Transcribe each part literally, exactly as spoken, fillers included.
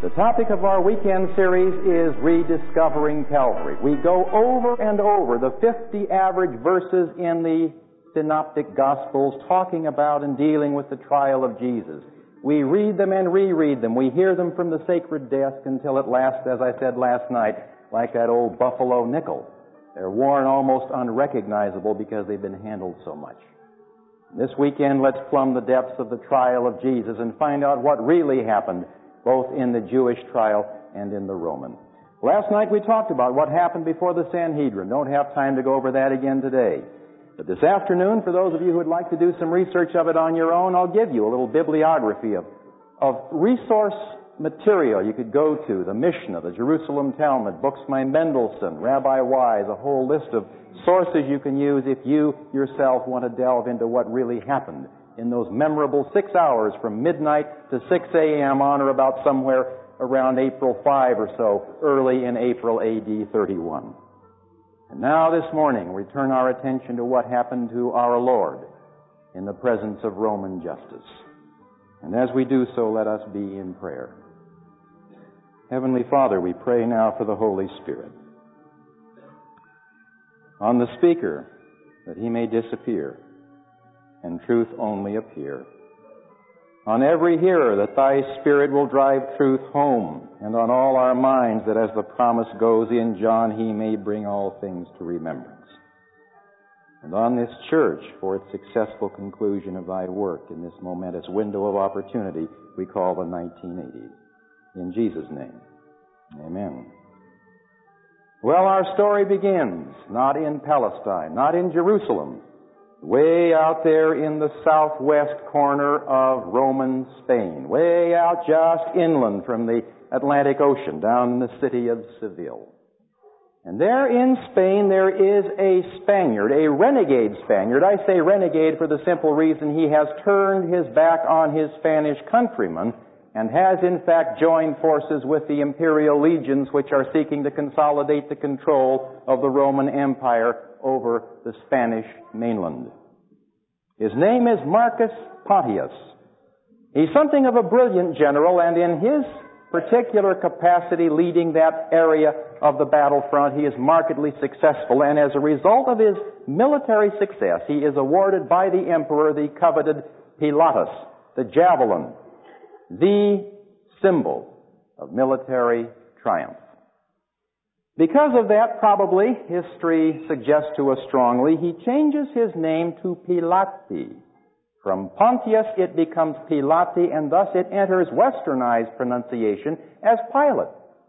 The topic of our weekend series is Rediscovering Calvary. We go over and over the fifty average verses in the Synoptic Gospels talking about and dealing with the trial of Jesus. We read them and reread them. We hear them from the sacred desk until at last, as I said last night, like that old buffalo nickel. They're worn almost unrecognizable because they've been handled so much. This weekend, let's plumb the depths of the trial of Jesus and find out what really happened, both in the Jewish trial and in the Roman. Last night we talked about what happened before the Sanhedrin. Don't have time to go over that again today. But this afternoon, for those of you who would like to do some research of it on your own, I'll give you a little bibliography of, of resource material you could go to, the Mishnah, the Jerusalem Talmud, books by Mendelssohn, Rabbi Wise, a whole list of sources you can use if you yourself want to delve into what really happened in those memorable six hours from midnight to six a.m. on or about somewhere around April fifth or so, early in April A D thirty-one. And now this morning we turn our attention to what happened to our Lord in the presence of Roman justice. And as we do so, let us be in prayer. Heavenly Father, we pray now for the Holy Spirit. On the speaker, that he may disappear, and truth only appear. On every hearer, that thy Spirit will drive truth home, and on all our minds, that as the promise goes in John, he may bring all things to remembrance. And on this church, for its successful conclusion of thy work in this momentous window of opportunity we call the nineteen eighties. In Jesus' name, amen. Well, our story begins not in Palestine, not in Jerusalem, way out there in the southwest corner of Roman Spain, way out just inland from the Atlantic Ocean, down in the city of Seville. And there in Spain there is a Spaniard, a renegade Spaniard. I say renegade for the simple reason he has turned his back on his Spanish countrymen and has in fact joined forces with the imperial legions which are seeking to consolidate the control of the Roman Empire over the Spanish mainland. His name is Marcus Pontius. He's something of a brilliant general, and in his particular capacity leading that area of the battlefront, he is markedly successful, and as a result of his military success, he is awarded by the emperor the coveted pilatus, the javelin, the symbol of military triumph. Because of that, probably, history suggests to us strongly, he changes his name to Pilate. From Pontius it becomes Pilate, and thus it enters westernized pronunciation as Pilate.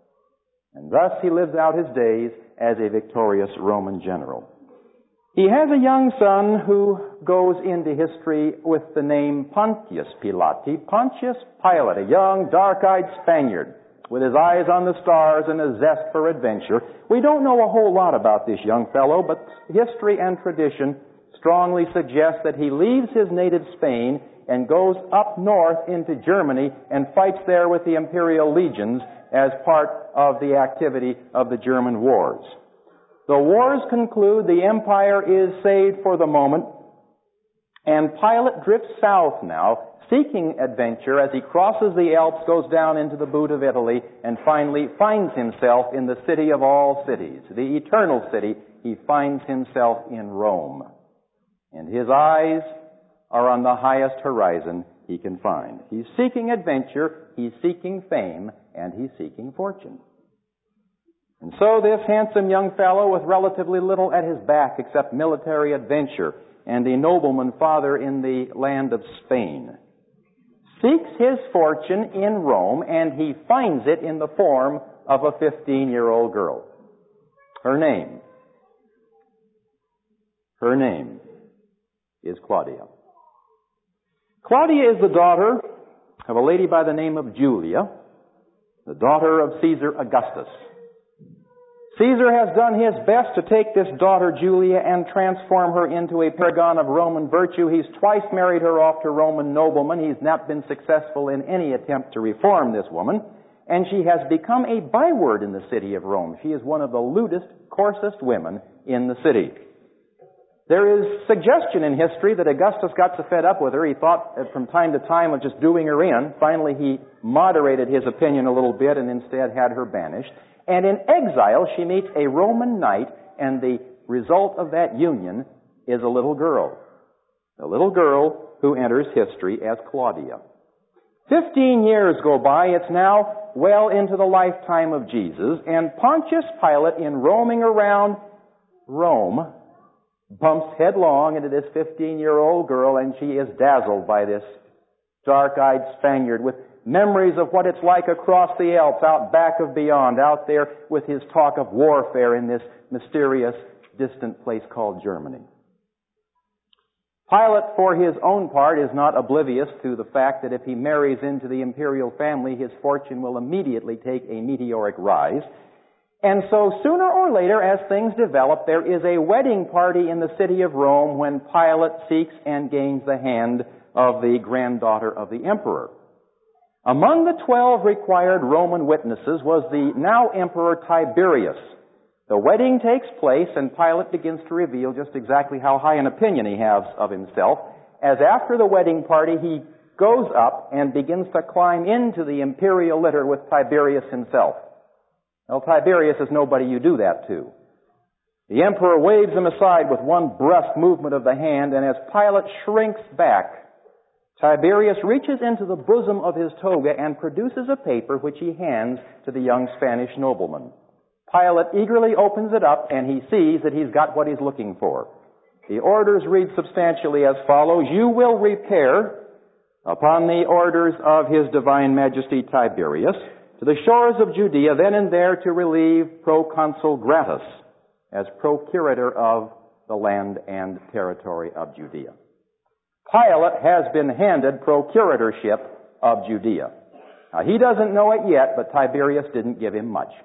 And thus he lives out his days as a victorious Roman general. He has a young son who goes into history with the name Pontius Pilate, Pontius Pilate, a young, dark-eyed Spaniard with his eyes on the stars and a zest for adventure. We don't know a whole lot about this young fellow, but history and tradition strongly suggest that he leaves his native Spain and goes up north into Germany and fights there with the imperial legions as part of the activity of the German wars. The wars conclude, the empire is saved for the moment, and Pilate drifts south now, seeking adventure as he crosses the Alps, goes down into the boot of Italy, and finally finds himself in the city of all cities, the eternal city. He finds himself in Rome. And his eyes are on the highest horizon he can find. He's seeking adventure, he's seeking fame, and he's seeking fortune. And so this handsome young fellow with relatively little at his back except military adventure and a nobleman father in the land of Spain seeks his fortune in Rome, and he finds it in the form of a fifteen-year-old girl. Her name, her name is Claudia. Claudia is the daughter of a lady by the name of Julia, the daughter of Caesar Augustus. Caesar has done his best to take this daughter Julia and transform her into a paragon of Roman virtue. He's twice married her off to Roman noblemen. He's not been successful in any attempt to reform this woman. And she has become a byword in the city of Rome. She is one of the lewdest, coarsest women in the city. There is suggestion in history that Augustus got so fed up with her, he thought from time to time of just doing her in. Finally, he moderated his opinion a little bit and instead had her banished. And in exile, she meets a Roman knight, and the result of that union is a little girl. A little girl who enters history as Claudia. Fifteen years go by. It's now well into the lifetime of Jesus, and Pontius Pilate, in roaming around Rome, bumps headlong into this fifteen-year-old girl, and she is dazzled by this dark-eyed Spaniard with memories of what it's like across the Alps, out back of beyond, out there with his talk of warfare in this mysterious, distant place called Germany. Pilate, for his own part, is not oblivious to the fact that if he marries into the imperial family, his fortune will immediately take a meteoric rise. And so sooner or later, as things develop, there is a wedding party in the city of Rome when Pilate seeks and gains the hand of the granddaughter of the emperor. Among the twelve required Roman witnesses was the now Emperor Tiberius. The wedding takes place, and Pilate begins to reveal just exactly how high an opinion he has of himself, as after the wedding party he goes up and begins to climb into the imperial litter with Tiberius himself. Well, Tiberius is nobody you do that to. The emperor waves him aside with one brusque movement of the hand, and as Pilate shrinks back, Tiberius reaches into the bosom of his toga and produces a paper which he hands to the young Spanish nobleman. Pilate eagerly opens it up, and he sees that he's got what he's looking for. The orders read substantially as follows: "You will repair, upon the orders of His Divine Majesty Tiberius, to the shores of Judea, then and there to relieve Proconsul Gratus as procurator of the land and territory of Judea." Pilate has been handed procuratorship of Judea. Now, he doesn't know it yet, but Tiberius didn't give him much.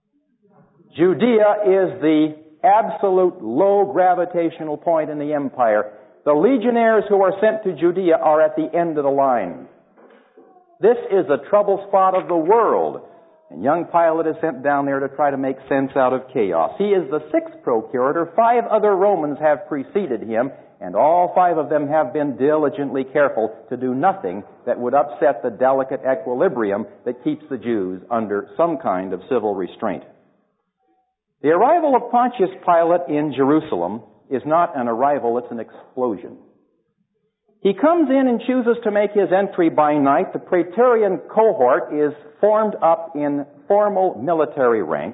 Judea is the absolute low gravitational point in the empire. The legionnaires who are sent to Judea are at the end of the line. This is a trouble spot of the world, and young Pilate is sent down there to try to make sense out of chaos. He is the sixth procurator. Five other Romans have preceded him, and all five of them have been diligently careful to do nothing that would upset the delicate equilibrium that keeps the Jews under some kind of civil restraint. The arrival of Pontius Pilate in Jerusalem is not an arrival, it's an explosion. He comes in and chooses to make his entry by night. The Praetorian cohort is formed up in formal military rank.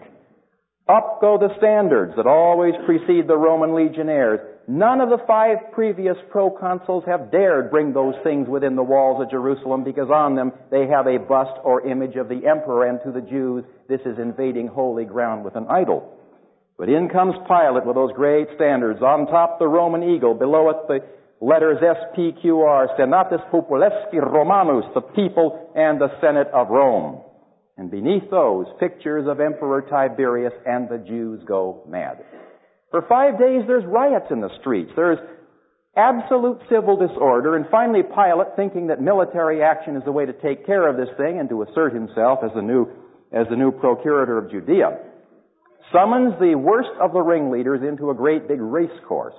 Up go the standards that always precede the Roman legionnaires. None of the five previous proconsuls have dared bring those things within the walls of Jerusalem because on them they have a bust or image of the emperor, and to the Jews this is invading holy ground with an idol. But in comes Pilate with those great standards. On top the Roman eagle, below it the letters S P Q R, Senatus Populesque Romanus, the people and the Senate of Rome. And beneath those, pictures of Emperor Tiberius, and the Jews go mad. For five days there's riots in the streets. There's absolute civil disorder, and finally Pilate, thinking that military action is the way to take care of this thing and to assert himself as the new, as the new procurator of Judea, summons the worst of the ringleaders into a great big race course.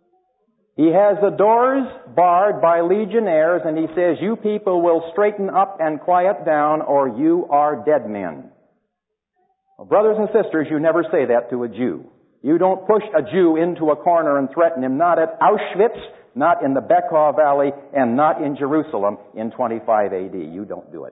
He has the doors barred by legionnaires, and he says, "You people will straighten up and quiet down, or you are dead men." Well, brothers and sisters, you never say that to a Jew. You don't push a Jew into a corner and threaten him, not at Auschwitz, not in the Bekaa Valley, and not in Jerusalem in twenty-five A D. You don't do it.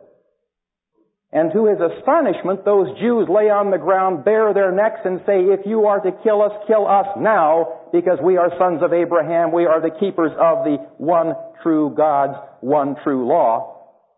And to his astonishment, those Jews lay on the ground, bare their necks, and say, "If you are to kill us, kill us now, because we are sons of Abraham. We are the keepers of the one true God's one true law.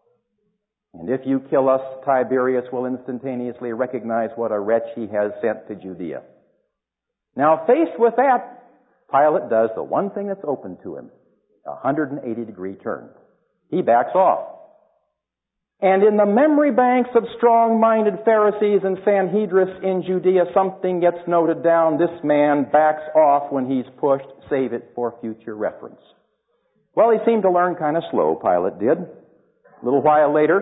And if you kill us, Tiberius will instantaneously recognize what a wretch he has sent to Judea." Now, faced with that, Pilate does the one thing that's open to him, a one hundred eighty degree turn. He backs off. And in the memory banks of strong-minded Pharisees and Sanhedrists in Judea, something gets noted down. This man backs off when he's pushed. Save it for future reference. Well, he seemed to learn kind of slow, Pilate did. A little while later,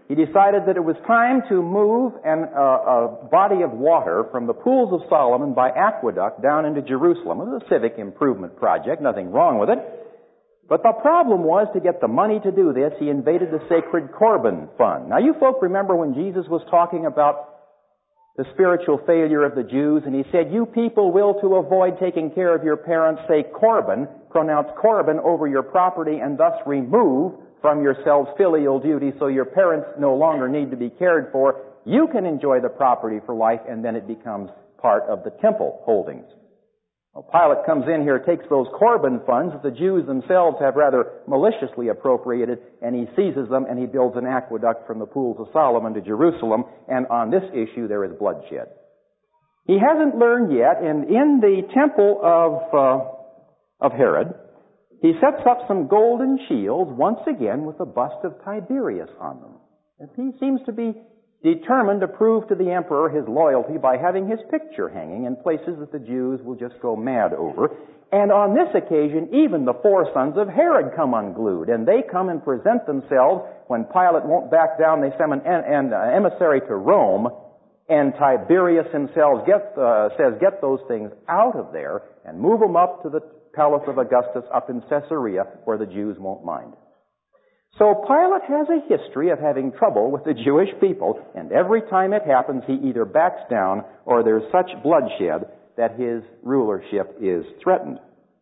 he decided that it was time to move an, uh, a body of water from the pools of Solomon by aqueduct down into Jerusalem. It was a civic improvement project, nothing wrong with it. But the problem was, to get the money to do this, he invaded the sacred Corban fund. Now, you folk remember when Jesus was talking about the spiritual failure of the Jews, and he said, you people will, to avoid taking care of your parents, say Corban, pronounce Corban over your property, and thus remove from yourselves filial duty, so your parents no longer need to be cared for. You can enjoy the property for life, and then it becomes part of the temple holdings. Well, Pilate comes in here, takes those Corban funds that the Jews themselves have rather maliciously appropriated, and he seizes them, and he builds an aqueduct from the pools of Solomon to Jerusalem, and on this issue there is bloodshed. He hasn't learned yet, and in the temple of, uh, of Herod, he sets up some golden shields, once again with a bust of Tiberius on them. And he seems to be determined to prove to the emperor his loyalty by having his picture hanging in places that the Jews will just go mad over. And on this occasion, even the four sons of Herod come unglued, and they come and present themselves. When Pilate won't back down, they send an, an, an emissary to Rome, and Tiberius himself get, uh, says, get those things out of there and move them up to the palace of Augustus up in Caesarea, where the Jews won't mind. So Pilate has a history of having trouble with the Jewish people, and every time it happens, he either backs down or there's such bloodshed that his rulership is threatened.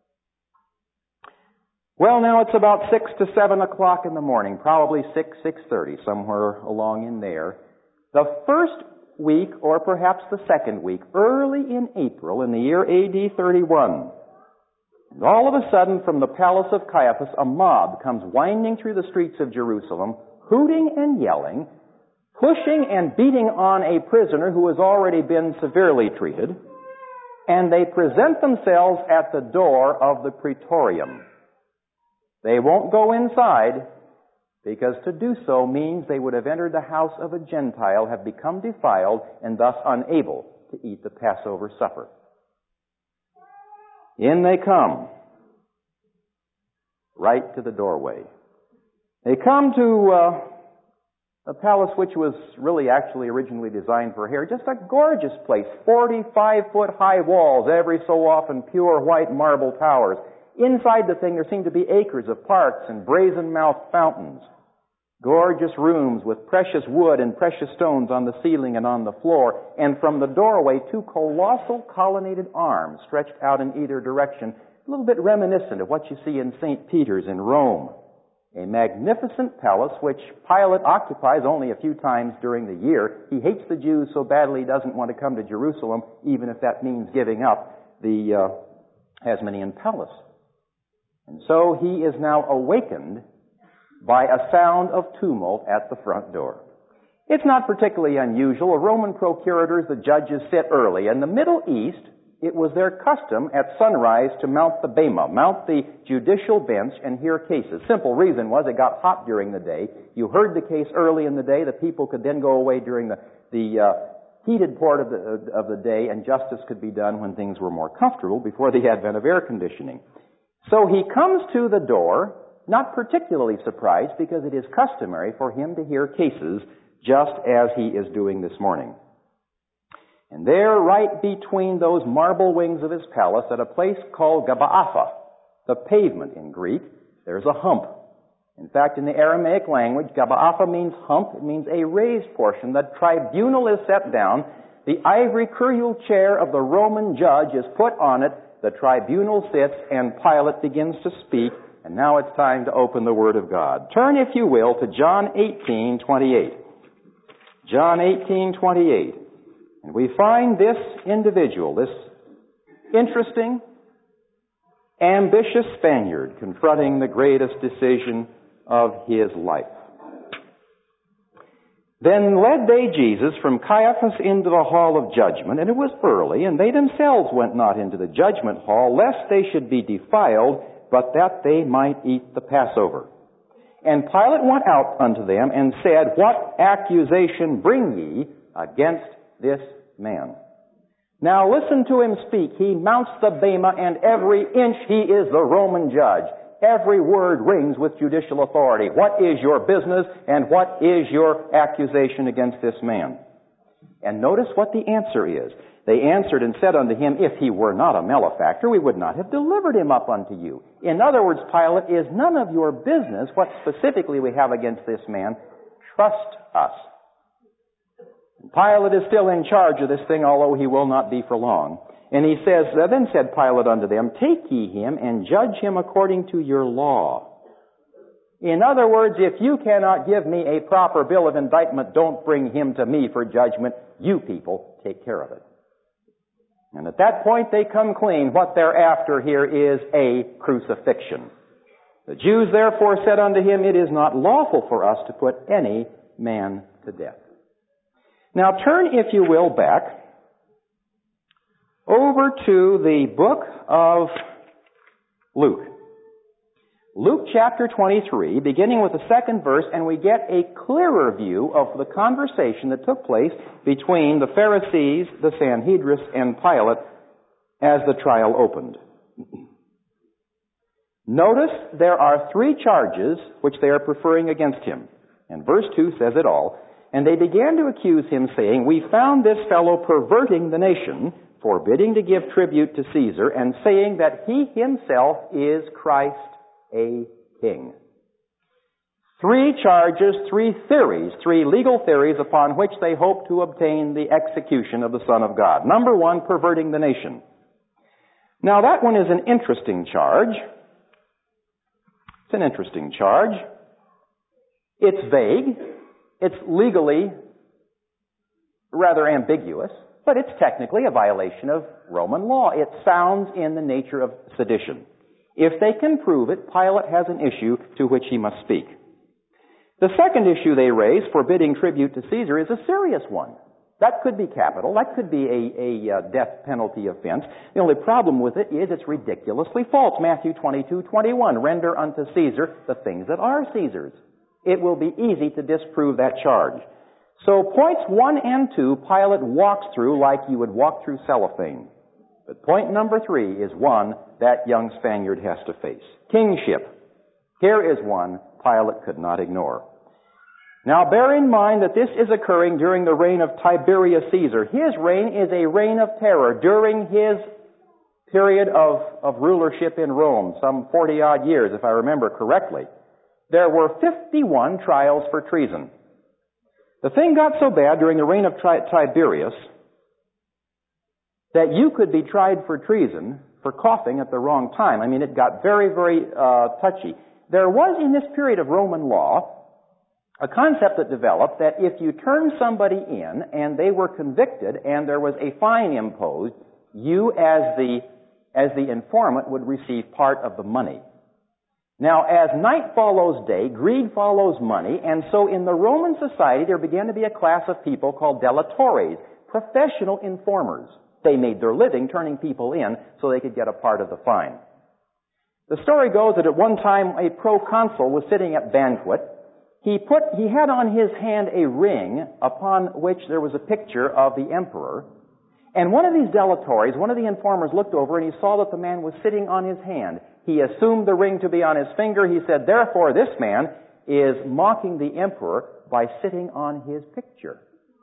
Well, now it's about six to seven o'clock in the morning, probably six, six thirty, somewhere along in there. The first week, or perhaps the second week, early in April in the year A D thirty-one, and all of a sudden, from the palace of Caiaphas, a mob comes winding through the streets of Jerusalem, hooting and yelling, pushing and beating on a prisoner who has already been severely treated, and they present themselves at the door of the praetorium. They won't go inside, because to do so means they would have entered the house of a Gentile, have become defiled, and thus unable to eat the Passover supper. In they come, right to the doorway. They come to uh, a palace which was really actually originally designed for Herod, just a gorgeous place, forty-five foot high walls, every so often pure white marble towers. Inside the thing there seemed to be acres of parks and brazen-mouthed fountains. Gorgeous rooms with precious wood and precious stones on the ceiling and on the floor, and from the doorway two colossal colonnaded arms stretched out in either direction, a little bit reminiscent of what you see in Saint Peter's in Rome. A magnificent palace which Pilate occupies only a few times during the year. He hates the Jews so badly he doesn't want to come to Jerusalem, even if that means giving up the uh, Hasmonean palace. And so he is now awakened by a sound of tumult at the front door. It's not particularly unusual. The Roman procurators, the judges, sit early. In the Middle East, it was their custom at sunrise to mount the bema, mount the judicial bench and hear cases. Simple reason was it got hot during the day. You heard the case early in the day. The people could then go away during the, the uh, heated part of the, of the day, and justice could be done when things were more comfortable before the advent of air conditioning. So he comes to the door, not particularly surprised, because it is customary for him to hear cases just as he is doing this morning. And there, right between those marble wings of his palace, at a place called Gaba'atha, the pavement in Greek, there's a hump. In fact, in the Aramaic language, Gaba'atha means hump. It means a raised portion. The tribunal is set down. The ivory curule chair of the Roman judge is put on it. The tribunal sits, and Pilate begins to speak. And now it's time to open the Word of God. Turn, if you will, to John eighteen twenty-eight. John eighteen twenty-eight. And we find this individual, this interesting, ambitious Spaniard, confronting the greatest decision of his life. Then led they Jesus from Caiaphas into the hall of judgment, and it was early, and they themselves went not into the judgment hall, lest they should be defiled, but that they might eat the Passover. And Pilate went out unto them and said, What accusation bring ye against this man? Now listen to him speak. He mounts the bema, and every inch he is the Roman judge. Every word rings with judicial authority. What is your business and what is your accusation against this man? And notice what the answer is. They answered and said unto him, If he were not a malefactor, we would not have delivered him up unto you. In other words, Pilate, is none of your business what specifically we have against this man. Trust us. Pilate is still in charge of this thing, although he will not be for long. And he says, Then said Pilate unto them, Take ye him and judge him according to your law. In other words, if you cannot give me a proper bill of indictment, don't bring him to me for judgment. You people take care of it. And at that point they come clean. What they're after here is a crucifixion. The Jews therefore said unto him, It is not lawful for us to put any man to death. Now turn, if you will, back over to the book of Luke. Luke chapter twenty-three, beginning with the second verse, and we get a clearer view of the conversation that took place between the Pharisees, the Sanhedrin, and Pilate as the trial opened. Notice there are three charges which they are preferring against him. And verse two says it all. And they began to accuse him, saying, We found this fellow perverting the nation, forbidding to give tribute to Caesar, and saying that he himself is Christ, a king. Three charges, three theories, three legal theories upon which they hope to obtain the execution of the Son of God. Number one, perverting the nation. Now that one is an interesting charge. It's an interesting charge. It's vague. It's legally rather ambiguous, but it's technically a violation of Roman law. It sounds in the nature of sedition. If they can prove it, Pilate has an issue to which he must speak. The second issue they raise, forbidding tribute to Caesar, is a serious one. That could be capital. That could be a, a uh, death penalty offense. The only problem with it is it's ridiculously false. Matthew twenty-two twenty-one, render unto Caesar the things that are Caesar's. It will be easy to disprove that charge. So points one and two, Pilate walks through like you would walk through cellophane. But point number three is one that young Spaniard has to face. Kingship. Here is one Pilate could not ignore. Now bear in mind that this is occurring during the reign of Tiberius Caesar. His reign is a reign of terror. During his period of, of rulership in Rome, some forty-odd years, if I remember correctly, there were fifty-one trials for treason. The thing got so bad during the reign of Tri- Tiberius that you could be tried for treason for coughing at the wrong time. I mean, it got very, very uh, touchy. There was in this period of Roman law a concept that developed that if you turned somebody in and they were convicted and there was a fine imposed, you as the, as the informant would receive part of the money. Now, as night follows day, greed follows money, and so in the Roman society there began to be a class of people called delatores, professional informers. They made their living turning people in so they could get a part of the fine. The story goes that at one time a proconsul was sitting at banquet. He put, he had on his hand a ring upon which there was a picture of the emperor. And one of these delatores, one of the informers looked over and he saw that the man was sitting on his hand. He assumed the ring to be on his finger. He said, therefore, this man is mocking the emperor by sitting on his picture.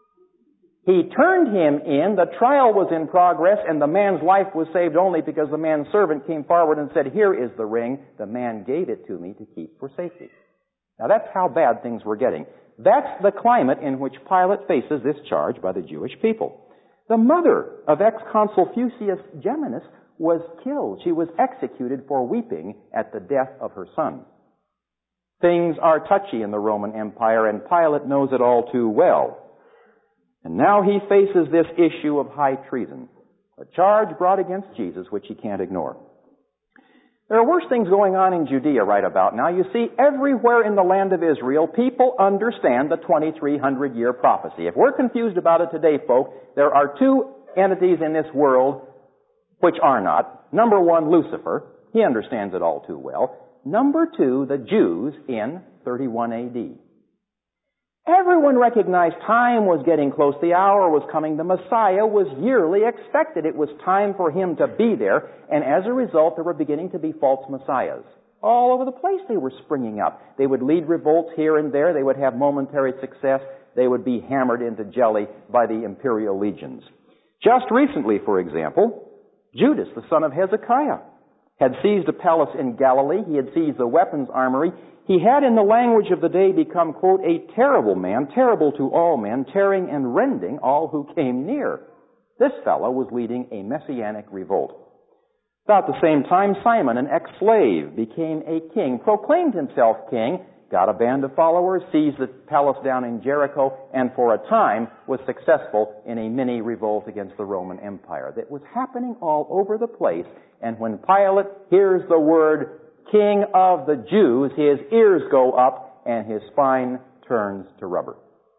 He turned him in. The trial was in progress, and the man's life was saved only because the man's servant came forward and said, here is the ring. The man gave it to me to keep for safety. Now, that's how bad things were getting. That's the climate in which Pilate faces this charge by the Jewish people. The mother of ex-consul Fusius Geminus was killed. She was executed for weeping at the death of her son. Things are touchy in the Roman Empire, and Pilate knows it all too well. And now he faces this issue of high treason, a charge brought against Jesus which he can't ignore. There are worse things going on in Judea right about now. You see, everywhere in the land of Israel, people understand the twenty-three hundred year prophecy. If we're confused about it today, folk, there are two entities in this world which are not. Number one, Lucifer. He understands it all too well. Number two, the Jews in thirty-one A D. Everyone recognized time was getting close. The hour was coming. The Messiah was yearly expected. It was time for him to be there. And as a result, there were beginning to be false messiahs. All over the place they were springing up. They would lead revolts here and there. They would have momentary success. They would be hammered into jelly by the imperial legions. Just recently, for example, Judas, the son of Hezekiah, had seized a palace in Galilee. He had seized the weapons armory. He had, in the language of the day, become, quote, a terrible man, terrible to all men, tearing and rending all who came near. This fellow was leading a messianic revolt. About the same time, Simon, an ex-slave, became a king, proclaimed himself king, got a band of followers, seized the palace down in Jericho, and for a time was successful in a mini revolt against the Roman Empire. That was happening all over the place, and when Pilate hears the word King of the Jews, his ears go up and his spine turns to rubber.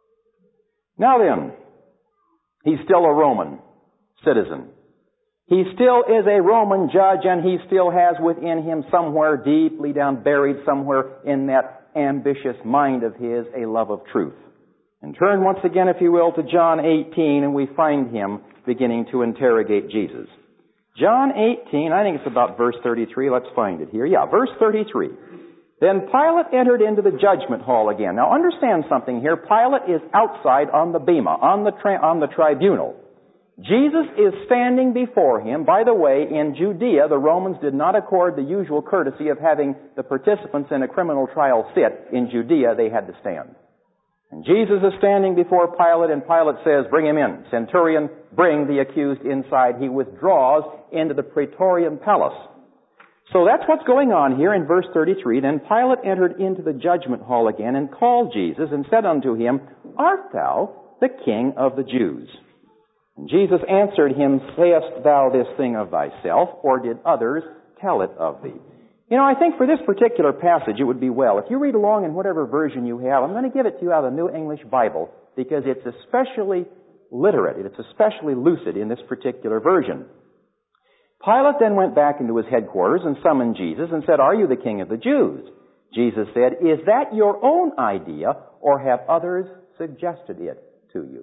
Now then, he's still a Roman citizen. He still is a Roman judge, and he still has within him somewhere deeply down, buried somewhere in that ambitious mind of his, a love of truth. And turn once again, if you will, to John eighteen, and we find him beginning to interrogate Jesus. John eighteen, I think it's about verse thirty-three. Let's find it here. Yeah, verse thirty-three. Then Pilate entered into the judgment hall again. Now understand something here. Pilate is outside on the bema, on the tri- on the tribunal. Jesus is standing before him. By the way, in Judea, the Romans did not accord the usual courtesy of having the participants in a criminal trial sit. In Judea, they had to stand. And Jesus is standing before Pilate, and Pilate says, bring him in. Centurion, bring the accused inside. He withdraws into the Praetorian palace. So that's what's going on here in verse thirty-three. Then Pilate entered into the judgment hall again and called Jesus and said unto him, Art thou the King of the Jews? And Jesus answered him, Sayest thou this thing of thyself, or did others tell it of thee? You know, I think for this particular passage it would be well, if you read along in whatever version you have, I'm going to give it to you out of the New English Bible, because it's especially literate, it's especially lucid in this particular version. Pilate then went back into his headquarters and summoned Jesus and said, Are you the King of the Jews? Jesus said, Is that your own idea, or have others suggested it to you?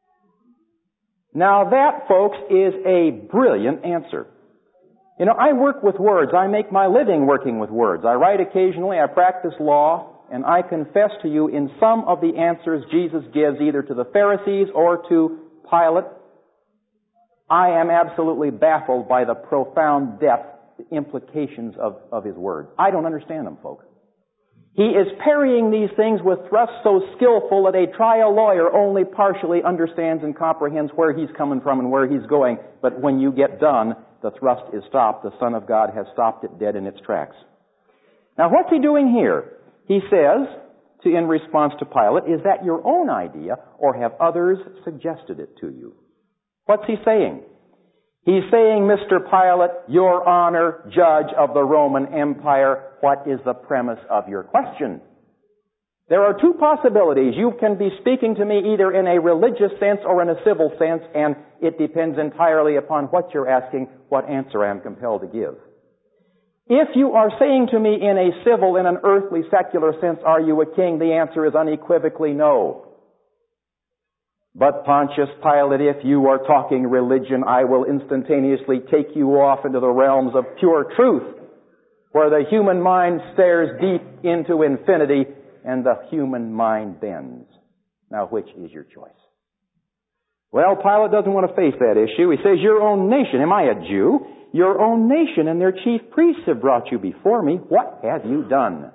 Now that, folks, is a brilliant answer. You know, I work with words. I make my living working with words. I write occasionally. I practice law. And I confess to you, in some of the answers Jesus gives either to the Pharisees or to Pilate, I am absolutely baffled by the profound depth, the implications of, of his words. I don't understand them, folks. He is parrying these things with thrusts so skillful that a trial lawyer only partially understands and comprehends where he's coming from and where he's going. But when you get done, the thrust is stopped. The Son of God has stopped it dead in its tracks. Now, what's he doing here? He says, to, in response to Pilate, Is that your own idea, or have others suggested it to you? What's he saying? He's saying, Mister Pilate, Your Honor, Judge of the Roman Empire, what is the premise of your question? There are two possibilities. You can be speaking to me either in a religious sense or in a civil sense, and it depends entirely upon what you're asking, what answer I am compelled to give. If you are saying to me in a civil, in an earthly, secular sense, are you a king? The answer is unequivocally no. But Pontius Pilate, if you are talking religion, I will instantaneously take you off into the realms of pure truth, where the human mind stares deep into infinity and the human mind bends. Now, which is your choice? Well, Pilate doesn't want to face that issue. He says, Your own nation, am I a Jew? Your own nation and their chief priests have brought you before me. What have you done?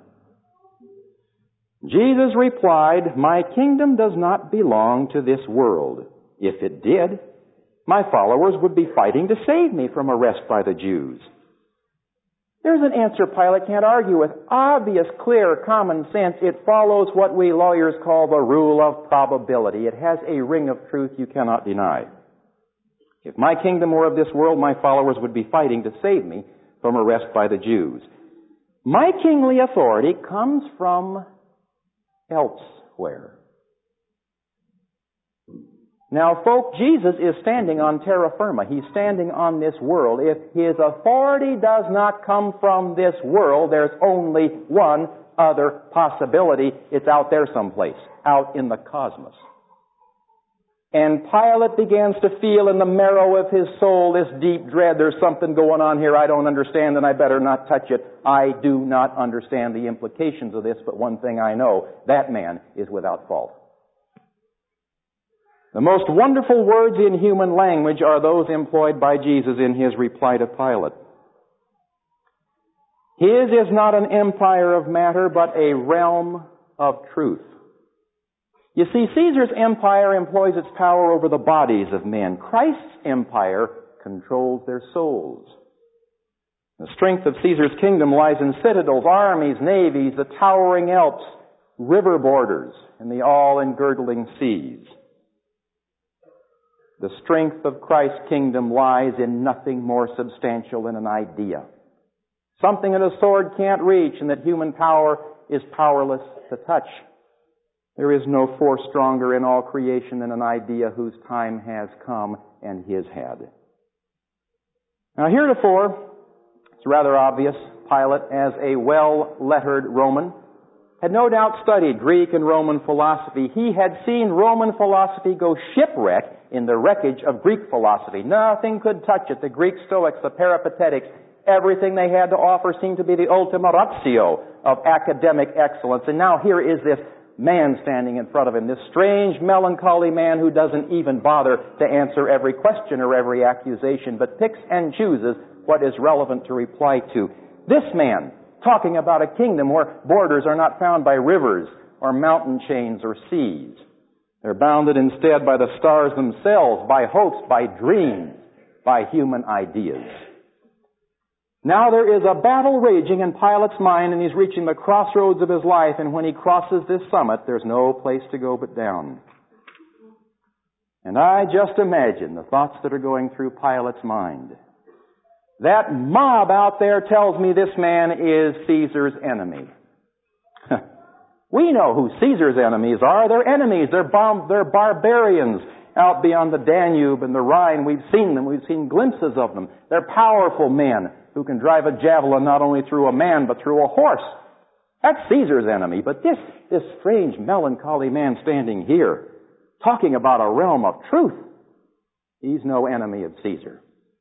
Jesus replied, My kingdom does not belong to this world. If it did, my followers would be fighting to save me from arrest by the Jews. There's an answer Pilate can't argue with. Obvious, clear, common sense. It follows what we lawyers call the rule of probability. It has a ring of truth you cannot deny. If my kingdom were of this world, my followers would be fighting to save me from arrest by the Jews. My kingly authority comes from elsewhere. Now, folk, Jesus is standing on terra firma. He's standing on this world. If his authority does not come from this world, there's only one other possibility. It's out there someplace, out in the cosmos. And Pilate begins to feel in the marrow of his soul this deep dread. There's something going on here I don't understand, and I better not touch it. I do not understand the implications of this, but one thing I know, that man is without fault. The most wonderful words in human language are those employed by Jesus in his reply to Pilate. His is not an empire of matter, but a realm of truth. You see, Caesar's empire employs its power over the bodies of men. Christ's empire controls their souls. The strength of Caesar's kingdom lies in citadels, armies, navies, the towering Alps, river borders, and the all-engirdling seas. The strength of Christ's kingdom lies in nothing more substantial than an idea. Something that a sword can't reach and that human power is powerless to touch. There is no force stronger in all creation than an idea whose time has come and his had. Now heretofore, it's rather obvious, Pilate, as a well-lettered Roman, had no doubt studied Greek and Roman philosophy. He had seen Roman philosophy go shipwreck in the wreckage of Greek philosophy. Nothing could touch it. The Greek Stoics, the Peripatetics, everything they had to offer seemed to be the ultima ratio of academic excellence. And now here is this man standing in front of him, this strange, melancholy man who doesn't even bother to answer every question or every accusation, but picks and chooses what is relevant to reply to. This man, talking about a kingdom where borders are not found by rivers or mountain chains or seas. They're bounded instead by the stars themselves, by hopes, by dreams, by human ideas. Now there is a battle raging in Pilate's mind, and he's reaching the crossroads of his life, and when he crosses this summit, there's no place to go but down. And I just imagine the thoughts that are going through Pilate's mind. That mob out there tells me this man is Caesar's enemy. We know who Caesar's enemies are. They're enemies. They're, bomb- they're barbarians out beyond the Danube and the Rhine. We've seen them. We've seen glimpses of them. They're powerful men who can drive a javelin not only through a man but through a horse. That's Caesar's enemy. But this, this strange, melancholy man standing here, talking about a realm of truth, he's no enemy of Caesar.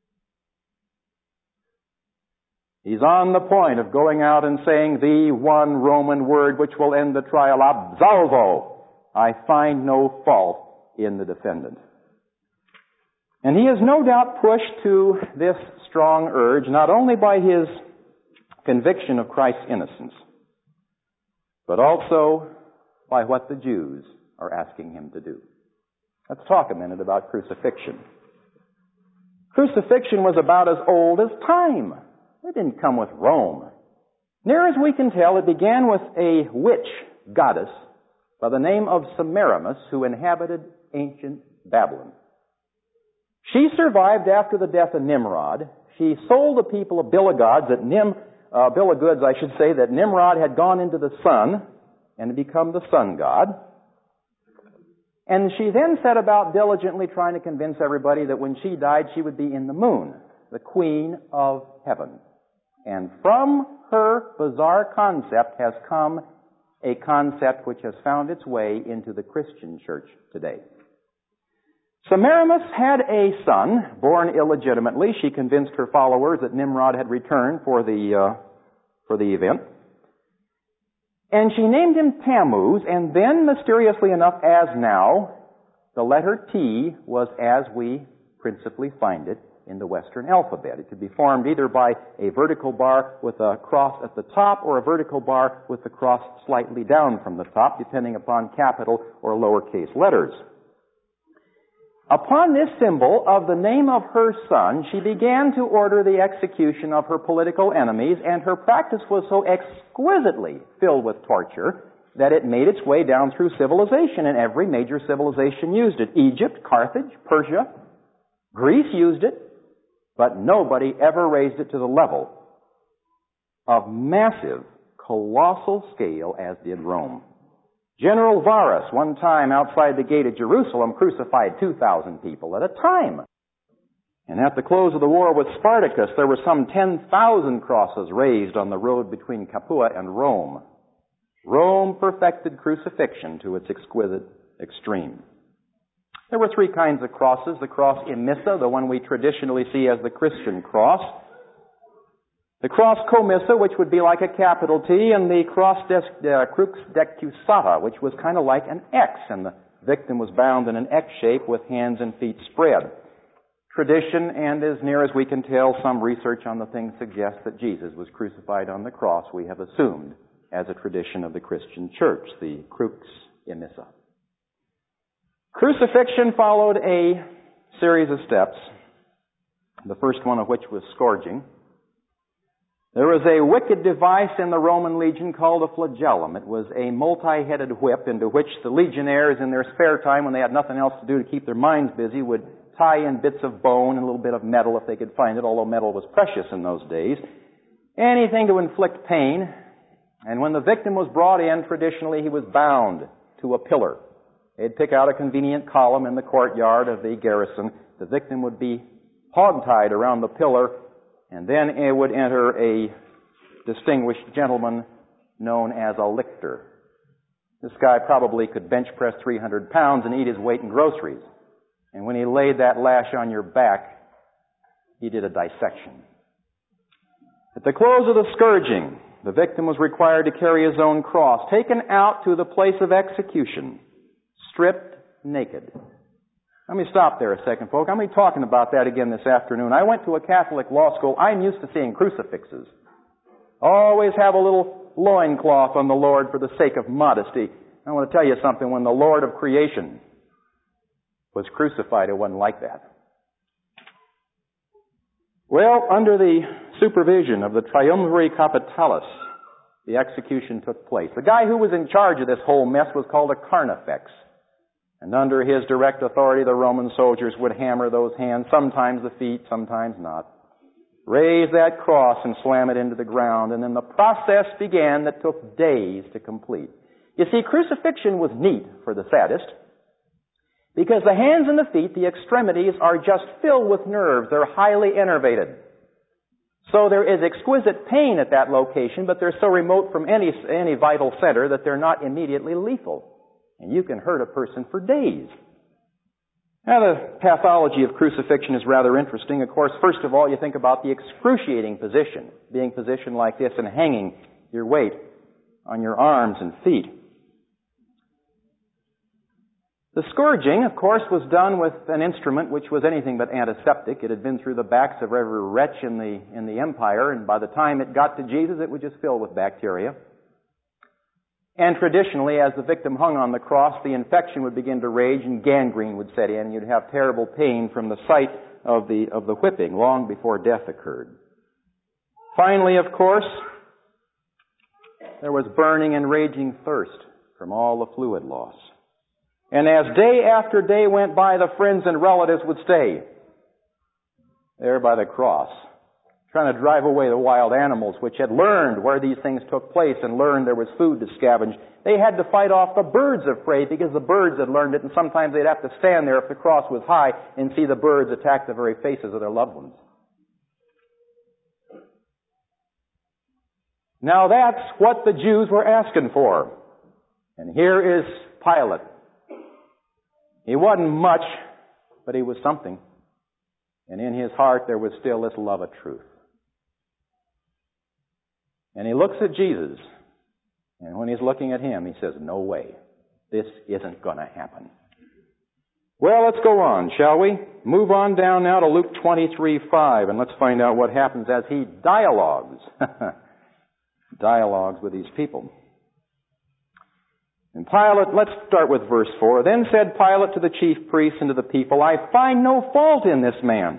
He's on the point of going out and saying the one Roman word which will end the trial, absolvo. I find no fault in the defendant. And he is no doubt pushed to this strong urge, not only by his conviction of Christ's innocence, but also by what the Jews are asking him to do. Let's talk a minute about crucifixion. Crucifixion was about as old as time. It didn't come with Rome. Near as we can tell, it began with a witch goddess by the name of Semiramis, who inhabited ancient Babylon. She survived after the death of Nimrod. She sold the people a bill of goods that Nim, uh, bill of goods, I should say, that Nimrod had gone into the sun and had become the sun god. And she then set about diligently trying to convince everybody that when she died, she would be in the moon, the queen of heaven. And from her bizarre concept has come a concept which has found its way into the Christian church today. Semiramis had a son, born illegitimately. She convinced her followers that Nimrod had returned for the, uh, for the event. And she named him Tammuz, and then, mysteriously enough, as now, the letter T was as we principally find it in the Western alphabet. It could be formed either by a vertical bar with a cross at the top or a vertical bar with the cross slightly down from the top, depending upon capital or lowercase letters. Upon this symbol of the name of her son, she began to order the execution of her political enemies, and her practice was so exquisitely filled with torture that it made its way down through civilization, and every major civilization used it. Egypt, Carthage, Persia, Greece used it, but nobody ever raised it to the level of massive, colossal scale as did Rome. General Varus, one time outside the gate of Jerusalem, crucified two thousand people at a time. And at the close of the war with Spartacus, there were some ten thousand crosses raised on the road between Capua and Rome. Rome perfected crucifixion to its exquisite extreme. There were three kinds of crosses. The cross emissa, the one we traditionally see as the Christian cross. The cross commissa, which would be like a capital T, and the cross des- uh, crux decusata, which was kind of like an X, and the victim was bound in an X shape with hands and feet spread. Tradition, and as near as we can tell, some research on the thing suggests that Jesus was crucified on the cross. We have assumed as a tradition of the Christian church, the crux emissa. Crucifixion followed a series of steps, the first one of which was scourging. There was a wicked device in the Roman legion called a flagellum. It was a multi-headed whip into which the legionnaires in their spare time, when they had nothing else to do to keep their minds busy, would tie in bits of bone and a little bit of metal if they could find it, although metal was precious in those days. Anything to inflict pain. And when the victim was brought in, traditionally he was bound to a pillar. They'd pick out a convenient column in the courtyard of the garrison. The victim would be hog-tied around the pillar, and then it would enter a distinguished gentleman known as a lictor. This guy probably could bench press three hundred pounds and eat his weight in groceries. And when he laid that lash on your back, he did a dissection. At the close of the scourging, the victim was required to carry his own cross, taken out to the place of execution, stripped naked. Let me stop there a second, folks. I'm going to be talking about that again this afternoon. I went to a Catholic law school. I'm used to seeing crucifixes. Always have a little loincloth on the Lord for the sake of modesty. I want to tell you something. When the Lord of creation was crucified, it wasn't like that. Well, under the supervision of the Triumviri Capitalis, the execution took place. The guy who was in charge of this whole mess was called a carnifex. And under his direct authority, the Roman soldiers would hammer those hands, sometimes the feet, sometimes not. Raise that cross and slam it into the ground. And then the process began that took days to complete. You see, crucifixion was neat for the sadist, because the hands and the feet, the extremities, are just filled with nerves. They're highly innervated. So there is exquisite pain at that location, but they're so remote from any, any vital center that they're not immediately lethal. And you can hurt a person for days. Now, the pathology of crucifixion is rather interesting. Of course, first of all, you think about the excruciating position, being positioned like this and hanging your weight on your arms and feet. The scourging, of course, was done with an instrument which was anything but antiseptic. It had been through the backs of every wretch in the, in the empire, and by the time it got to Jesus, it would just fill with bacteria. And traditionally, as the victim hung on the cross, the infection would begin to rage and gangrene would set in, and you'd have terrible pain from the sight of the, of the whipping long before death occurred. Finally, of course, there was burning and raging thirst from all the fluid loss. And as day after day went by, the friends and relatives would stay there by the cross, trying to drive away the wild animals which had learned where these things took place and learned there was food to scavenge. They had to fight off the birds of prey because the birds had learned it, and sometimes they'd have to stand there if the cross was high and see the birds attack the very faces of their loved ones. Now that's what the Jews were asking for. And here is Pilate. He wasn't much, but he was something. And in his heart there was still this love of truth. And he looks at Jesus, and when he's looking at him, he says, no way. This isn't going to happen. Well, let's go on, shall we? Move on down now to Luke twenty-three five, and let's find out what happens as he dialogues. dialogues with these people. And Pilate, let's start with verse four. Then said Pilate to the chief priests and to the people, I find no fault in this man.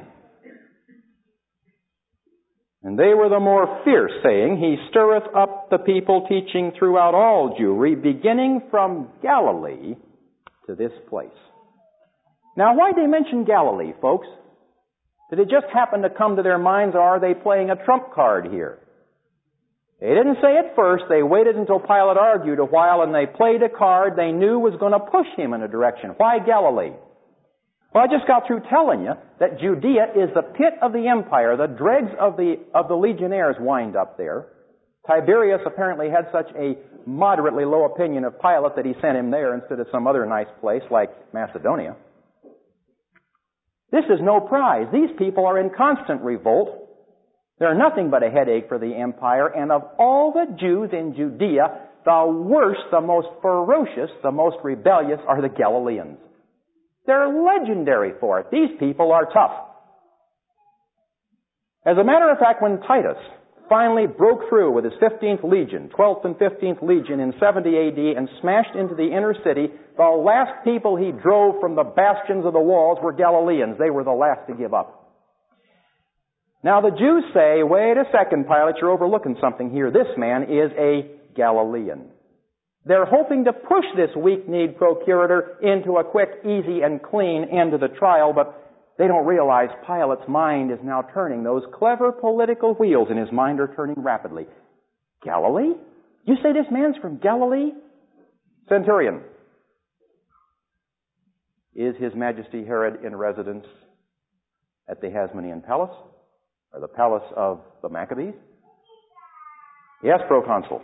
And they were the more fierce, saying, He stirreth up the people, teaching throughout all Jewry, beginning from Galilee to this place. Now, why did they mention Galilee, folks? Did it just happen to come to their minds, or are they playing a trump card here? They didn't say it first. They waited until Pilate argued a while, and they played a card they knew was going to push him in a direction. Why Galilee? Well, I just got through telling you that Judea is the pit of the empire. The dregs of the, of the legionnaires wind up there. Tiberius apparently had such a moderately low opinion of Pilate that he sent him there instead of some other nice place like Macedonia. This is no prize. These people are in constant revolt. They're nothing but a headache for the empire, and of all the Jews in Judea, the worst, the most ferocious, the most rebellious are the Galileans. They're legendary for it. These people are tough. As a matter of fact, when Titus finally broke through with his fifteenth Legion, twelfth and fifteenth Legion in seventy A D and smashed into the inner city, the last people he drove from the bastions of the walls were Galileans. They were the last to give up. Now the Jews say, wait a second, Pilate, you're overlooking something here. This man is a Galilean. They're hoping to push this weak-kneed procurator into a quick, easy, and clean end to the trial, but they don't realize Pilate's mind is now turning. Those clever political wheels in his mind are turning rapidly. Galilee? You say this man's from Galilee? Centurion. Is His Majesty Herod in residence at the Hasmonean Palace? Or the palace of the Maccabees? Yes, proconsul.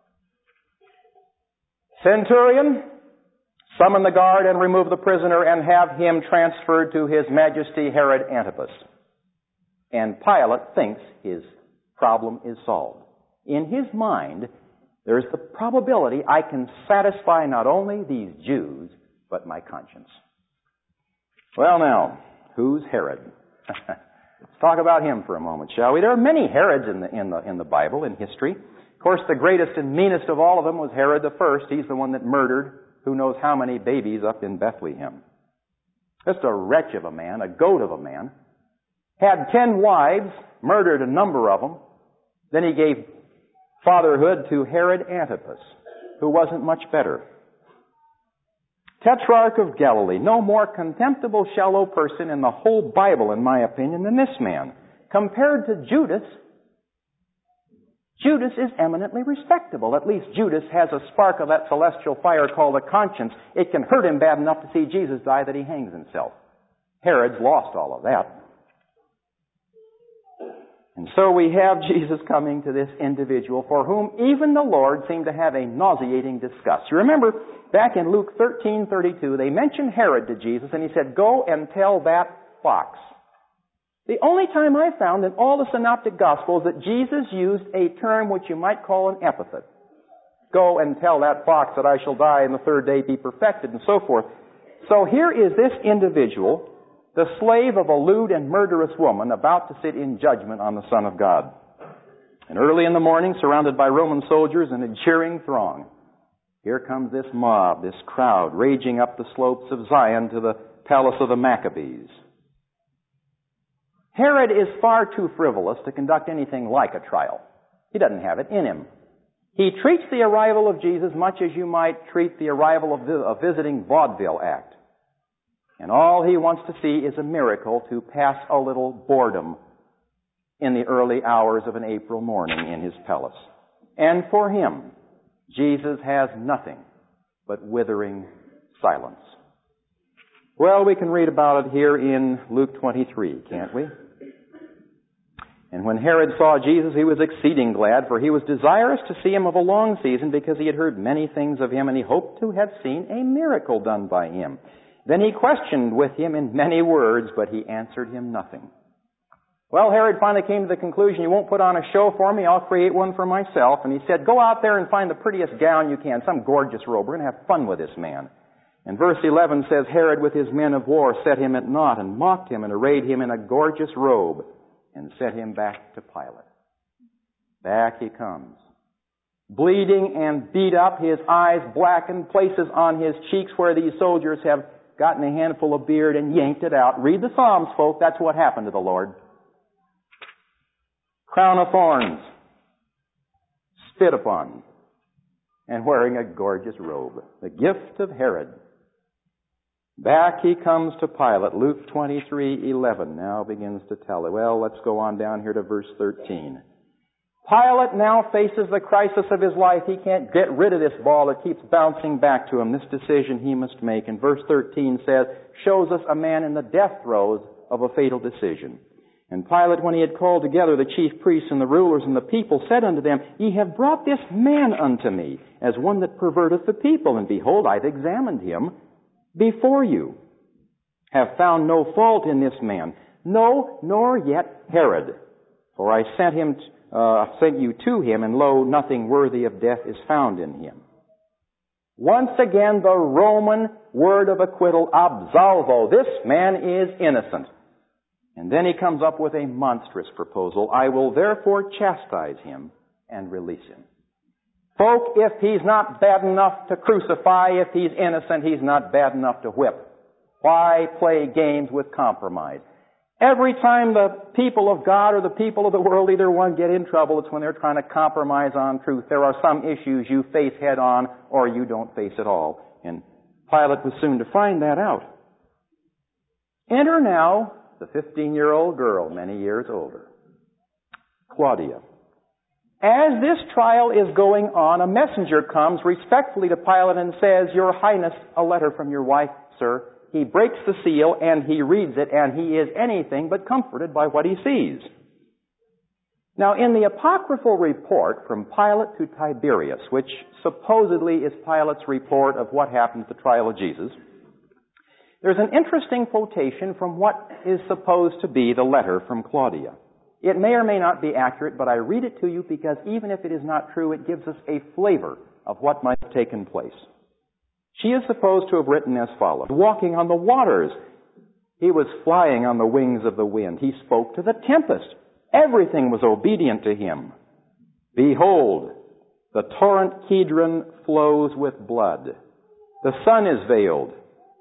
Centurion, summon the guard and remove the prisoner and have him transferred to His Majesty Herod Antipas. And Pilate thinks his problem is solved. In his mind, there's the probability I can satisfy not only these Jews, but my conscience. Well now, who's Herod? Let's talk about him for a moment, shall we? There are many Herods in the, in the, in the Bible, in history. Of course, the greatest and meanest of all of them was Herod the First. He's the one that murdered who knows how many babies up in Bethlehem. Just a wretch of a man, a goat of a man. Had ten wives, murdered a number of them. Then he gave fatherhood to Herod Antipas, who wasn't much better. Tetrarch of Galilee, no more contemptible, shallow person in the whole Bible, in my opinion, than this man. Compared to Judas, Judas is eminently respectable. At least Judas has a spark of that celestial fire called a conscience. It can hurt him bad enough to see Jesus die that he hangs himself. Herod's lost all of that. And so we have Jesus coming to this individual for whom even the Lord seemed to have a nauseating disgust. You remember, back in Luke thirteen thirty-two, they mentioned Herod to Jesus, and he said, "Go and tell that fox." The only time I found in all the synoptic Gospels that Jesus used a term which you might call an epithet. Go and tell that fox that I shall die and the third day be perfected, and so forth. So here is this individual, the slave of a lewd and murderous woman, about to sit in judgment on the Son of God. And early in the morning, surrounded by Roman soldiers and a cheering throng, here comes this mob, this crowd, raging up the slopes of Zion to the palace of the Maccabees. Herod is far too frivolous to conduct anything like a trial. He doesn't have it in him. He treats the arrival of Jesus much as you might treat the arrival of a visiting vaudeville act. And all he wants to see is a miracle to pass a little boredom in the early hours of an April morning in his palace. And for him, Jesus has nothing but withering silence. Well, we can read about it here in Luke twenty-three, can't we? And when Herod saw Jesus, he was exceeding glad, for he was desirous to see him of a long season, because he had heard many things of him, and he hoped to have seen a miracle done by him. Then he questioned with him in many words, but he answered him nothing. Well, Herod finally came to the conclusion, you won't put on a show for me, I'll create one for myself. And he said, go out there and find the prettiest gown you can, some gorgeous robe. We're going to have fun with this man. And verse eleven says, Herod with his men of war set him at naught, and mocked him, and arrayed him in a gorgeous robe, and sent him back to Pilate. Back he comes, bleeding and beat up, his eyes blackened, places on his cheeks where these soldiers have gotten a handful of beard and yanked it out. Read the Psalms, folk. That's what happened to the Lord. Crown of thorns, spit upon, and wearing a gorgeous robe. The gift of Herod. Back he comes to Pilate. Luke twenty-three eleven now begins to tell it. Well, let's go on down here to verse thirteen. Pilate now faces the crisis of his life. He can't get rid of this ball that keeps bouncing back to him, this decision he must make. And verse thirteen says, shows us a man in the death throes of a fatal decision. And Pilate, when he had called together the chief priests and the rulers and the people, said unto them, Ye have brought this man unto me, as one that perverteth the people. And behold, I've examined him before you. have found no fault in this man. No, nor yet Herod. For I sent him, uh, sent you to him, and lo, nothing worthy of death is found in him. Once again, the Roman word of acquittal, absolvo. This man is innocent. And then he comes up with a monstrous proposal. I will therefore chastise him and release him. Folk, if he's not bad enough to crucify, if he's innocent, he's not bad enough to whip. Why play games with compromise? Every time the people of God or the people of the world, either one, get in trouble, it's when they're trying to compromise on truth. There are some issues you face head on or you don't face at all. And Pilate was soon to find that out. Enter now the fifteen-year-old girl, many years older, Claudia. As this trial is going on, a messenger comes respectfully to Pilate and says, Your Highness, a letter from your wife, sir. He breaks the seal and he reads it, and he is anything but comforted by what he sees. Now, in the apocryphal report from Pilate to Tiberius, which supposedly is Pilate's report of what happened at the trial of Jesus, there's an interesting quotation from what is supposed to be the letter from Claudia. It may or may not be accurate, but I read it to you because even if it is not true, it gives us a flavor of what might have taken place. She is supposed to have written as follows. Walking on the waters, he was flying on the wings of the wind. He spoke to the tempest. Everything was obedient to him. Behold, the torrent Kidron flows with blood. The sun is veiled.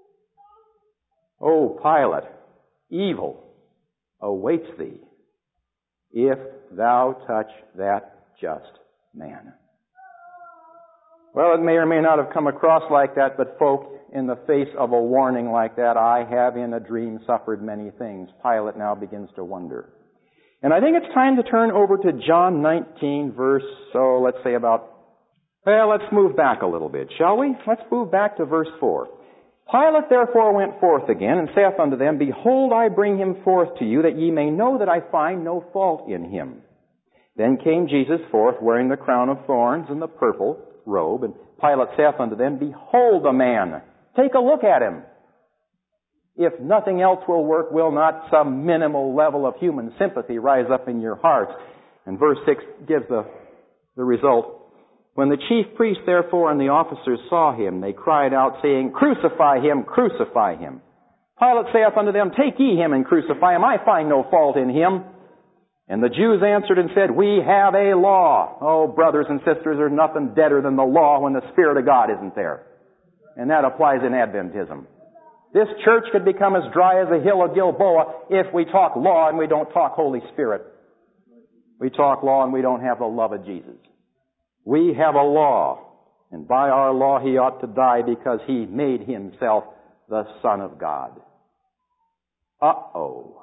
O Pilate, evil awaits thee if thou touch that just man. Well, it may or may not have come across like that, but folk, in the face of a warning like that, I have in a dream suffered many things. Pilate now begins to wonder. And I think it's time to turn over to John nineteen, verse, so let's say about, well, let's move back a little bit, shall we? Let's move back to verse four. Pilate therefore went forth again, and saith unto them, Behold, I bring him forth to you, that ye may know that I find no fault in him. Then came Jesus forth, wearing the crown of thorns and the purple robe, and Pilate saith unto them, Behold the man! Take a look at him! If nothing else will work, will not some minimal level of human sympathy rise up in your hearts? And verse six gives the, the result. When the chief priests, therefore, and the officers saw him, they cried out, saying, Crucify him, crucify him. Pilate saith unto them, Take ye him and crucify him. I find no fault in him. And the Jews answered and said, We have a law. Oh, brothers and sisters, there's nothing deader than the law when the Spirit of God isn't there. And that applies in Adventism. This church could become as dry as the hill of Gilboa if we talk law and we don't talk Holy Spirit. We talk law and we don't have the love of Jesus. We have a law, and by our law he ought to die because he made himself the Son of God. Uh-oh.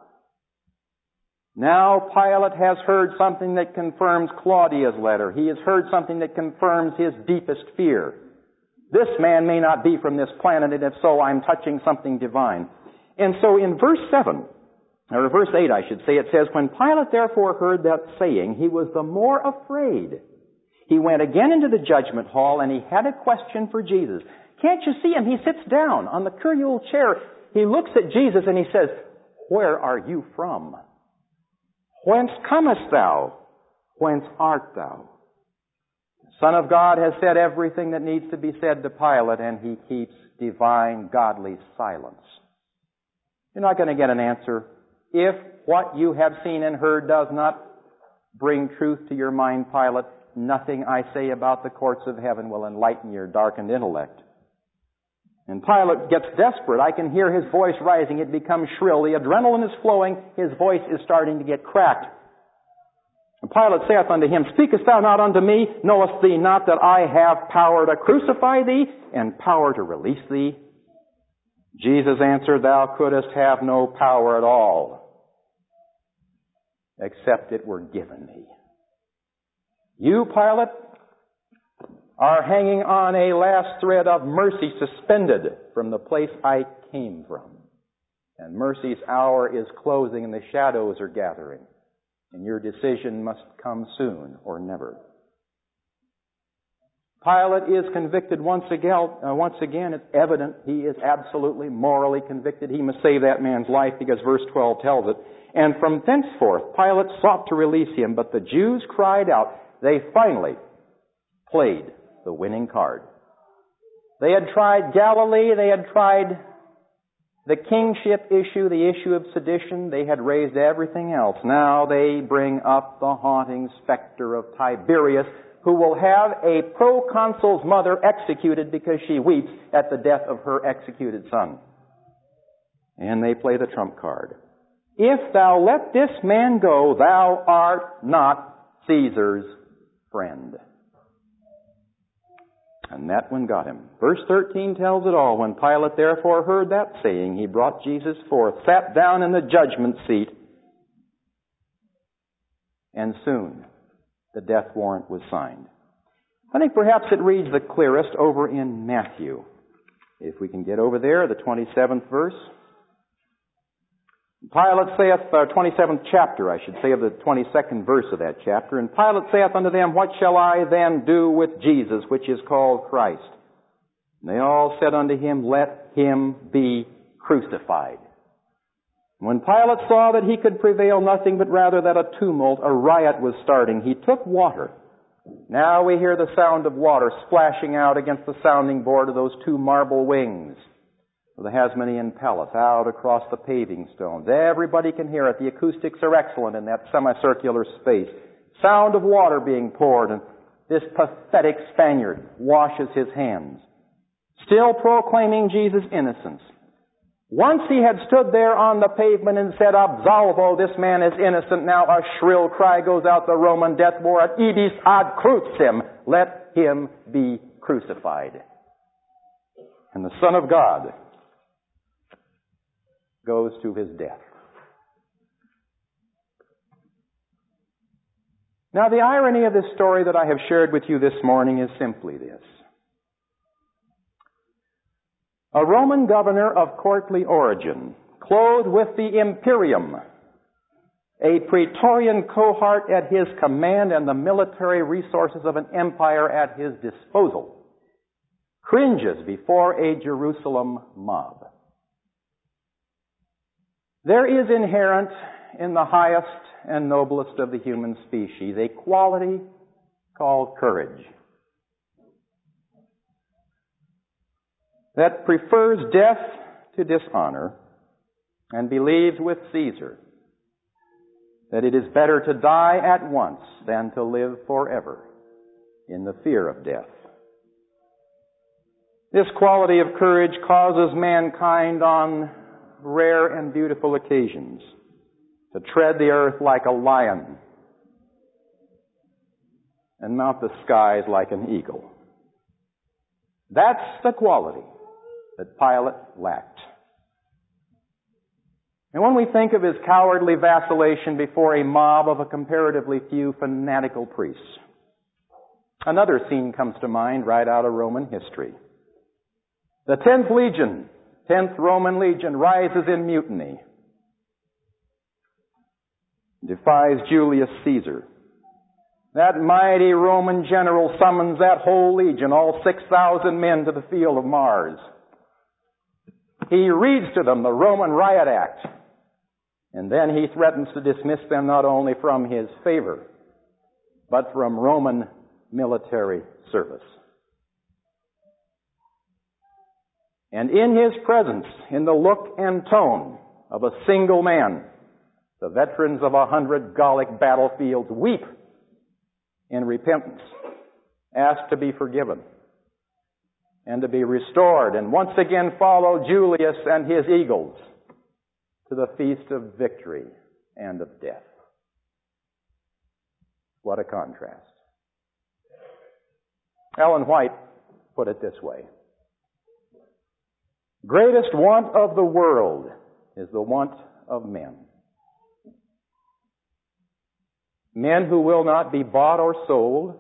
Now Pilate has heard something that confirms Claudia's letter. He has heard something that confirms his deepest fear. This man may not be from this planet, and if so, I'm touching something divine. And so in verse seven, or verse eight I should say, it says, When Pilate therefore heard that saying, he was the more afraid. He went again into the judgment hall, and he had a question for Jesus. Can't you see him? He sits down on the curule chair. He looks at Jesus and he says, Where are you from? Whence comest thou? Whence art thou? The Son of God has said everything that needs to be said to Pilate, and he keeps divine, godly silence. You're not going to get an answer. If what you have seen and heard does not bring truth to your mind, Pilate, nothing I say about the courts of heaven will enlighten your darkened intellect. And Pilate gets desperate. I can hear his voice rising. It becomes shrill. The adrenaline is flowing. His voice is starting to get cracked. And Pilate saith unto him, Speakest thou not unto me? Knowest thee not that I have power to crucify thee and power to release thee? Jesus answered, Thou couldst have no power at all, except it were given thee. You, Pilate, are hanging on a last thread of mercy suspended from the place I came from. And mercy's hour is closing and the shadows are gathering. And your decision must come soon or never. Pilate is convicted once again. Uh, once again, it's evident he is absolutely morally convicted. He must save that man's life because verse twelve tells it. And from thenceforth, Pilate sought to release him, but the Jews cried out. They finally played the winning card. They had tried Galilee. They had tried the kingship issue, the issue of sedition. They had raised everything else. Now they bring up the haunting specter of Tiberius, who will have a proconsul's mother executed because she weeps at the death of her executed son. And they play the trump card. If thou let this man go, thou art not Caesar's friend. And that one got him. Verse thirteen tells it all. When Pilate therefore heard that saying, he brought Jesus forth, sat down in the judgment seat, and soon the death warrant was signed. I think perhaps it reads the clearest over in Matthew. If we can get over there, the twenty-seventh verse. Pilate saith, uh, twenty-seventh chapter, I should say, of the twenty-second verse of that chapter. And Pilate saith unto them, What shall I then do with Jesus, which is called Christ? And they all said unto him, Let him be crucified. When Pilate saw that he could prevail nothing, but rather that a tumult, a riot was starting, he took water. Now we hear the sound of water splashing out against the sounding board of those two marble wings of the Hasmonean Palace, out across the paving stones. Everybody can hear it. The acoustics are excellent in that semicircular space. Sound of water being poured, and this pathetic Spaniard washes his hands, still proclaiming Jesus' innocence. Once he had stood there on the pavement and said, Absolvo, this man is innocent. Now a shrill cry goes out, the Roman death warrant, Idis ad crucem, let him be crucified. And the Son of God goes to his death. Now the irony of this story that I have shared with you this morning is simply this. A Roman governor of courtly origin, clothed with the imperium, a praetorian cohort at his command and the military resources of an empire at his disposal, cringes before a Jerusalem mob. There is inherent in the highest and noblest of the human species a quality called courage that prefers death to dishonor and believes with Caesar that it is better to die at once than to live forever in the fear of death. This quality of courage causes mankind on rare and beautiful occasions to tread the earth like a lion and mount the skies like an eagle. That's the quality that Pilate lacked. And when we think of his cowardly vacillation before a mob of a comparatively few fanatical priests, another scene comes to mind right out of Roman history. The tenth Legion, tenth Roman Legion, rises in mutiny, defies Julius Caesar. That mighty Roman general summons that whole legion, all six thousand men, to the field of Mars. He reads to them the Roman Riot Act, and then he threatens to dismiss them not only from his favor, but from Roman military service. And in his presence, in the look and tone of a single man, the veterans of a hundred Gallic battlefields weep in repentance, ask to be forgiven and to be restored, and once again follow Julius and his eagles to the feast of victory and of death. What a contrast. Ellen White put it this way: greatest want of the world is the want of men. Men who will not be bought or sold.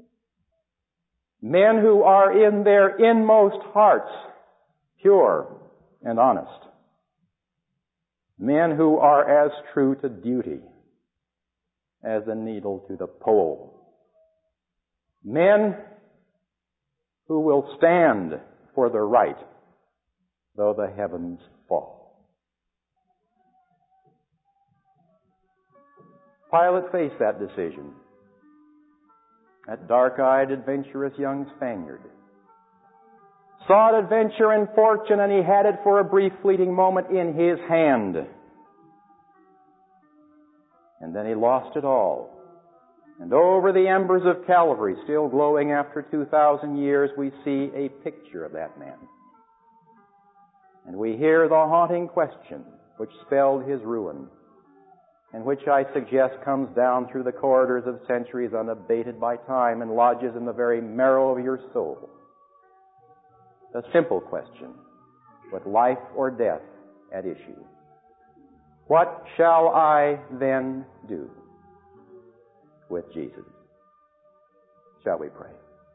Men who are in their inmost hearts pure and honest. Men who are as true to duty as the needle to the pole. Men who will stand for the right, though the heavens fall. Pilate faced that decision. That dark-eyed, adventurous young Spaniard sought adventure and fortune, and he had it for a brief, fleeting moment in his hand. And then he lost it all. And over the embers of Calvary, still glowing after two thousand years, we see a picture of that man. And we hear the haunting question which spelled his ruin, and which I suggest comes down through the corridors of centuries unabated by time and lodges in the very marrow of your soul. The simple question, with life or death at issue. What shall I then do with Jesus? Shall we pray?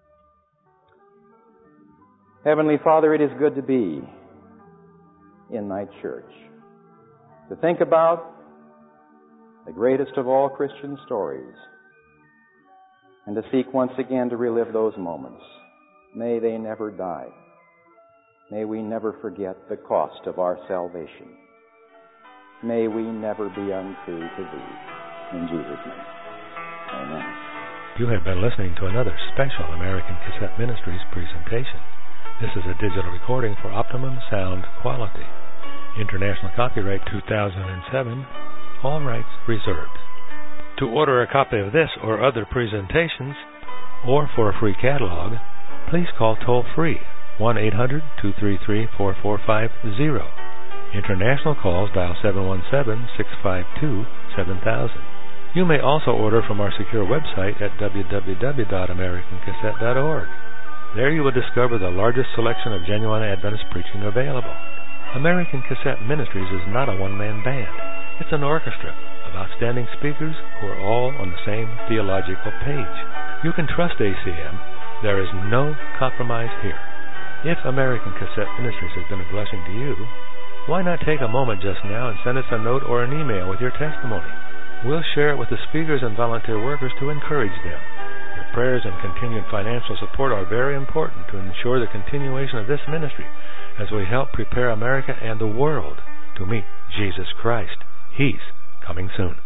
Heavenly Father, it is good to be in Thy church, to think about the greatest of all Christian stories, and to seek once again to relive those moments. May they never die. May we never forget the cost of our salvation. May we never be untrue to Thee. In Jesus' name, amen. You have been listening to another special American Cassette Ministries presentation. This is a digital recording for optimum sound quality. International copyright two thousand seven. All rights reserved. To order a copy of this or other presentations, or for a free catalog, please call toll-free one eight hundred two three three four four five zero. International calls dial seven one seven six five two seven thousand. You may also order from our secure website at w w w dot american cassette dot org. There you will discover the largest selection of genuine Adventist preaching available. American Cassette Ministries is not a one-man band. It's an orchestra of outstanding speakers who are all on the same theological page. You can trust A C M. There is no compromise here. If American Cassette Ministries has been a blessing to you, why not take a moment just now and send us a note or an email with your testimony? We'll share it with the speakers and volunteer workers to encourage them. Your prayers and continued financial support are very important to ensure the continuation of this ministry as we help prepare America and the world to meet Jesus Christ. He's coming soon.